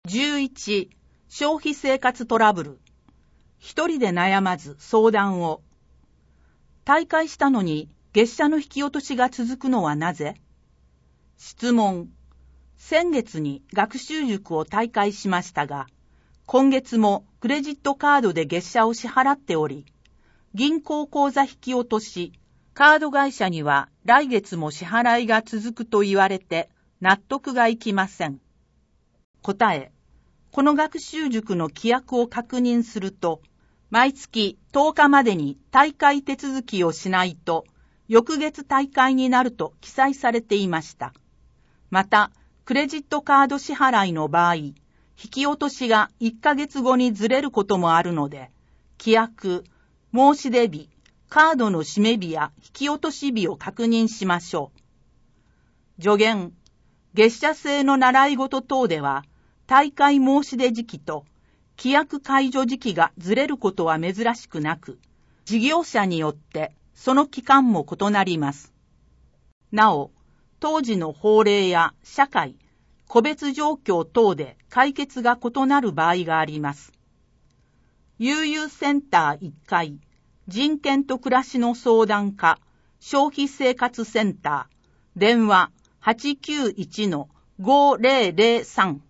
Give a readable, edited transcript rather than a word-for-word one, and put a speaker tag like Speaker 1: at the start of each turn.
Speaker 1: 11、消費生活トラブル。一人で悩まず相談を。退会したのに月謝の引き落としが続くのはなぜ？質問。先月に学習塾を退会しましたが、今月もクレジットカードで月謝を支払っており、銀行口座引き落とし、カード会社には来月も支払いが続くと言われて納得がいきません。答え。この学習塾の規約を確認すると、毎月10日までに退会手続きをしないと、翌月退会になると記載されていました。また、クレジットカード支払いの場合、引き落としが1ヶ月後にずれることもあるので、規約、申し出日、カードの締め日や引き落とし日を確認しましょう。助言。月謝制の習い事等では、退会申し出時期と規約解除時期がずれることは珍しくなく、事業者によってその期間も異なります。なお、当時の法令や社会、個別状況等で解決が異なる場合があります。悠々センター1階、人権と暮らしの相談課、消費生活センター、電話 891-5003